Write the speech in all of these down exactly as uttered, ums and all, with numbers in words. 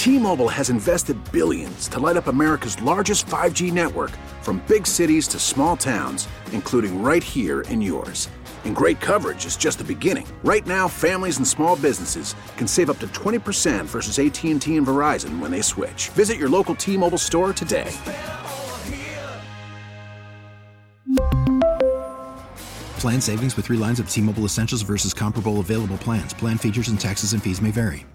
T-Mobile has invested billions to light up America's largest five G network, from big cities to small towns, including right here in yours. And great coverage is just the beginning. Right now, families and small businesses can save up to twenty percent versus A T and T and Verizon when they switch. Visit your local T-Mobile store today. Plan savings with three lines of T-Mobile Essentials versus comparable available plans. Plan features and taxes and fees may vary.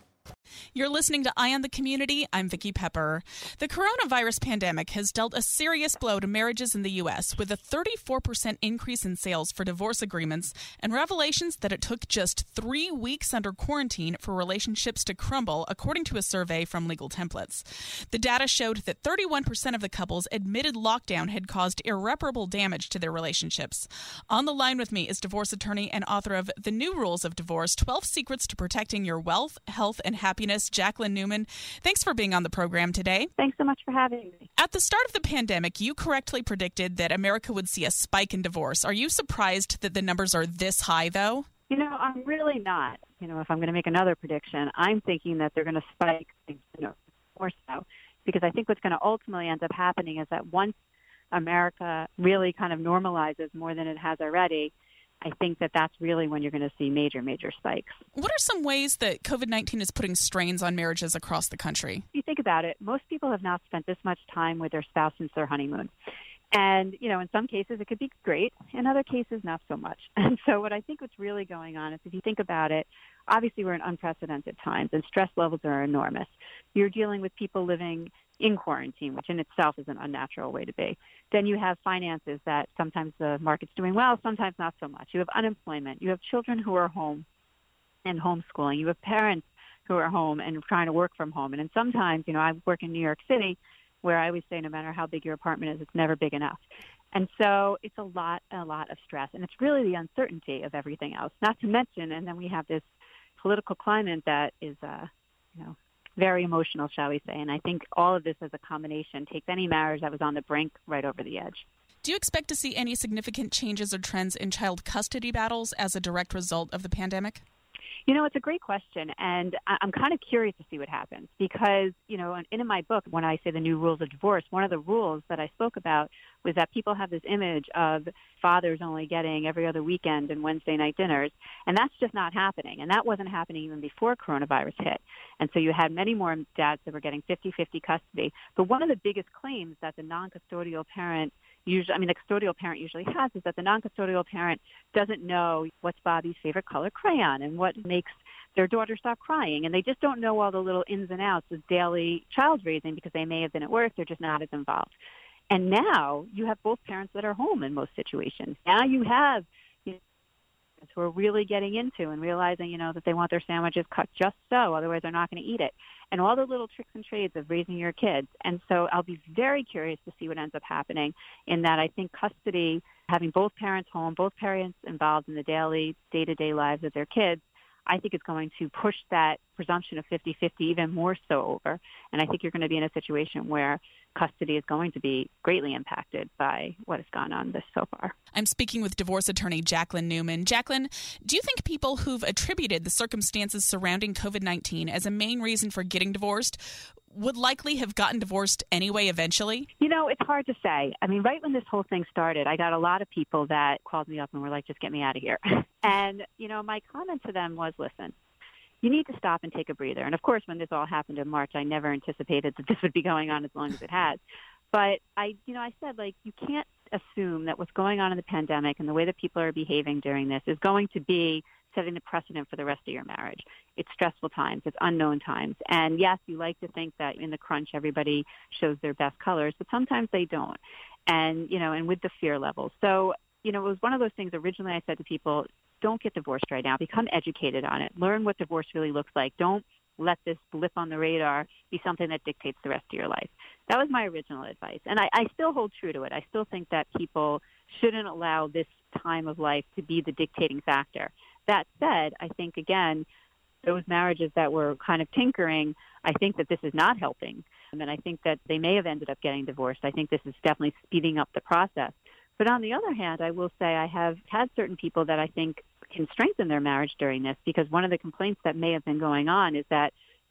You're listening to Eye on the Community. I'm Vicki Pepper. The coronavirus pandemic has dealt a serious blow to marriages in the U S with a thirty-four percent increase in sales for divorce agreements and revelations that it took just three weeks under quarantine for relationships to crumble, according to a survey from Legal Templates. The data showed that thirty-one percent of the couples admitted lockdown had caused irreparable damage to their relationships. On the line with me is divorce attorney and author of The New Rules of Divorce, twelve Secrets to Protecting Your Wealth, Health, and Happiness, Jacqueline Newman. Thanks for being on the program today. Thanks so much for having me. At the start of the pandemic, you correctly predicted that America would see a spike in divorce. Are you surprised that the numbers are this high, though? You know, I'm really not. You know, if I'm going to make another prediction, I'm thinking that they're going to spike, you know, more so, because I think what's going to ultimately end up happening is that once America really kind of normalizes more than it has already, I think that that's really when you're going to see major, major spikes. What are some ways that COVID nineteen is putting strains on marriages across the country? If you think about it, most people have not spent this much time with their spouse since their honeymoon. And, you know, in some cases it could be great. In other cases, not so much. And so what I think what's really going on is, if you think about it, obviously we're in unprecedented times and stress levels are enormous. You're dealing with people living in quarantine, which in itself is an unnatural way to be. Then you have finances that sometimes the market's doing well, sometimes not so much. You have unemployment. You have children who are home and homeschooling. You have parents who are home and trying to work from home. And then sometimes, you know, I work in New York City, where I always say no matter how big your apartment is, it's never big enough. And so it's a lot, a lot of stress. And it's really the uncertainty of everything else, not to mention, and then we have this political climate that is, uh, you know, very emotional, shall we say. And I think all of this as a combination takes any marriage that was on the brink right over the edge. Do you expect to see any significant changes or trends in child custody battles as a direct result of the pandemic? You know, it's a great question, and I'm kind of curious to see what happens because, you know, in, in my book, when I say the new rules of divorce, one of the rules that I spoke about was that people have this image of fathers only getting every other weekend and Wednesday night dinners, and that's just not happening, and that wasn't happening even before coronavirus hit. And so you had many more dads that were getting fifty-fifty custody, but one of the biggest claims that the non-custodial parent usually, I mean, the custodial parent usually has is that the non-custodial parent doesn't know what's Bobby's favorite color crayon and what makes their daughter stop crying. And they just don't know all the little ins and outs of daily child raising because they may have been at work. They're just not as involved. And now you have both parents that are home in most situations. Now you have, you know, who are really getting into and realizing, you know, that they want their sandwiches cut just so, otherwise they're not going to eat it. And all the little tricks and trades of raising your kids. And so I'll be very curious to see what ends up happening in that. I think custody, having both parents home, both parents involved in the daily, day-to-day lives of their kids, I think it's going to push that presumption of fifty-fifty even more so over. And I think you're going to be in a situation where custody is going to be greatly impacted by what has gone on this so far. I'm speaking with divorce attorney Jacqueline Newman. Jacqueline, do you think people who've attributed the circumstances surrounding COVID nineteen as a main reason for getting divorced would likely have gotten divorced anyway eventually? You know, it's hard to say. I mean, right when this whole thing started, I got a lot of people that called me up and were like, just get me out of here. And, you know, my comment to them was, listen, you need to stop and take a breather. And, of course, when this all happened in March, I never anticipated that this would be going on as long as it has. But, I, you know, I said, like, you can't assume that what's going on in the pandemic and the way that people are behaving during this is going to be setting the precedent for the rest of your marriage. It's stressful times. It's unknown times. And, yes, you like to think that in the crunch everybody shows their best colors, but sometimes they don't. And, you know, and with the fear levels. So, you know, it was one of those things originally I said to people, don't get divorced right now. Become educated on it. Learn what divorce really looks like. Don't let this blip on the radar be something that dictates the rest of your life. That was my original advice. And I, I still hold true to it. I still think that people shouldn't allow this time of life to be the dictating factor. That said, I think, again, those marriages that were kind of tinkering, I think that this is not helping. I mean, I think that they may have ended up getting divorced. I think this is definitely speeding up the process. But on the other hand, I will say I have had certain people that I think can strengthen their marriage during this, because one of the complaints that may have been going on is that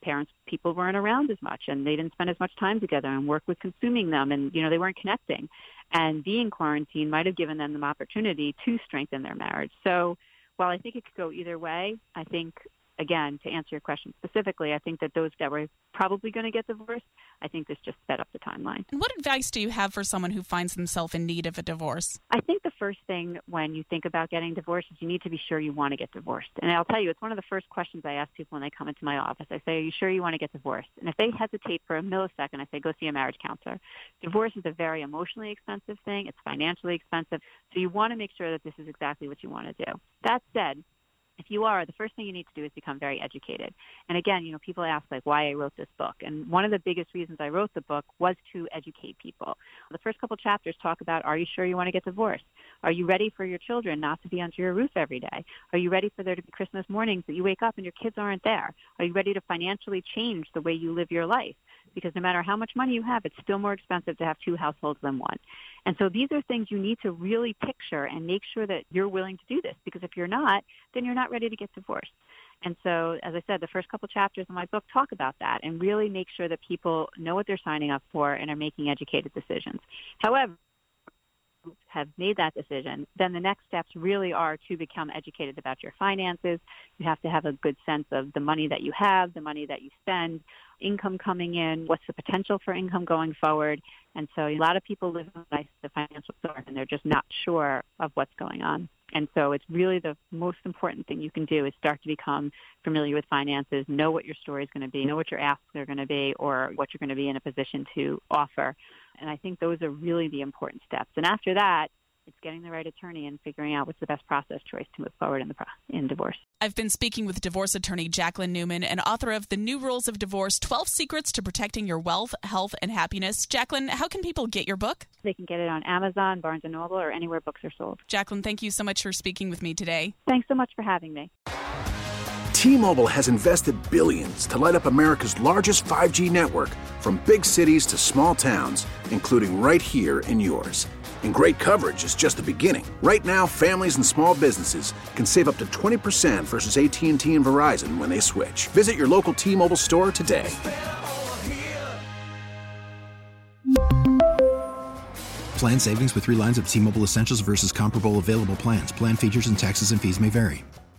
parents, people weren't around as much and they didn't spend as much time together and work with consuming them, and, you know, they weren't connecting. And being quarantined might have given them the opportunity to strengthen their marriage. So while I think it could go either way, I think, again, to answer your question specifically, I think that those that were probably going to get divorced, I think this just sped up the timeline. And what advice do you have for someone who finds themselves in need of a divorce? I think the first thing when you think about getting divorced is you need to be sure you want to get divorced. And I'll tell you, it's one of the first questions I ask people when they come into my office. I say, are you sure you want to get divorced? And if they hesitate for a millisecond, I say, go see a marriage counselor. Divorce is a very emotionally expensive thing. It's financially expensive. So you want to make sure that this is exactly what you want to do. That said, if you are, the first thing you need to do is become very educated. And again, you know, people ask, like, why I wrote this book. And one of the biggest reasons I wrote the book was to educate people. The first couple chapters talk about, are you sure you want to get divorced? Are you ready for your children not to be under your roof every day? Are you ready for there to be Christmas mornings that you wake up and your kids aren't there? Are you ready to financially change the way you live your life? Because no matter how much money you have, it's still more expensive to have two households than one. And so these are things you need to really picture and make sure that you're willing to do this. Because if you're not, then you're not ready to get divorced. And so, as I said, the first couple chapters in my book talk about that and really make sure that people know what they're signing up for and are making educated decisions. However, have made that decision, then the next steps really are to become educated about your finances. You have to have a good sense of the money that you have, the money that you spend, income coming in, what's the potential for income going forward. And so a lot of people live in the financial storm and they're just not sure of what's going on. And so it's really the most important thing you can do is start to become familiar with finances, know what your story is going to be, know what your asks are going to be, or what you're going to be in a position to offer. And I think those are really the important steps. And after that, it's getting the right attorney and figuring out what's the best process choice to move forward in the pro- in divorce. I've been speaking with divorce attorney Jacqueline Newman and author of The New Rules of Divorce, twelve Secrets to Protecting Your Wealth, Health, and Happiness. Jacqueline, how can people get your book? They can get it on Amazon, Barnes and Noble, or anywhere books are sold. Jacqueline, thank you so much for speaking with me today. Thanks so much for having me. T-Mobile has invested billions to light up America's largest five G network, from big cities to small towns, including right here in yours. And great coverage is just the beginning. Right now, families and small businesses can save up to twenty percent versus A T and T and Verizon when they switch. Visit your local T-Mobile store today. Plan savings with three lines of T-Mobile Essentials versus comparable available plans. Plan features and taxes and fees may vary.